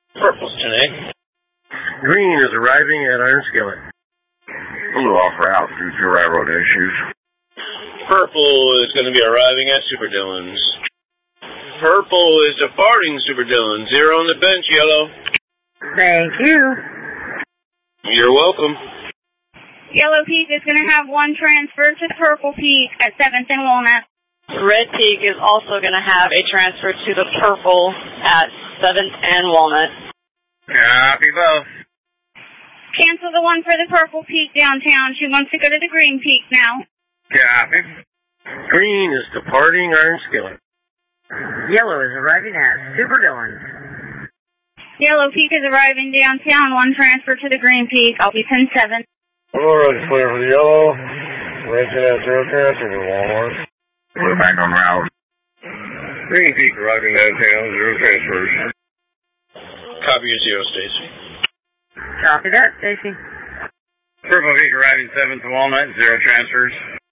Purple's 10A. Green is arriving at Iron Skillet. Blue off route due to railroad issues. Purple is going to be arriving at Super Dillon's. Purple is departing Super Dillon. 0 on the bench, Yellow. Thank you. You're welcome. Yellow Peak is going to have one transfer to Purple Peak at 7th and Walnut. Red Peak is also going to have a transfer to the Purple at 7th and Walnut. Copy both. Cancel the one for the Purple Peak downtown. She wants to go to the Green Peak now. Copy. Green is departing Iron Skillet. Yellow is arriving at Super Dillon's. Yellow Peak is arriving downtown. One transfer to the Green Peak. I'll be 10-7. Already clear for the Yellow. Ranching at 0 transfer to Walmart. We're back on route. Green Peak arriving downtown, 0 transfers. Copy your 0, Stacy. Copy that, Stacy. Purple Peak arriving 7th to Walnut, 0 transfers.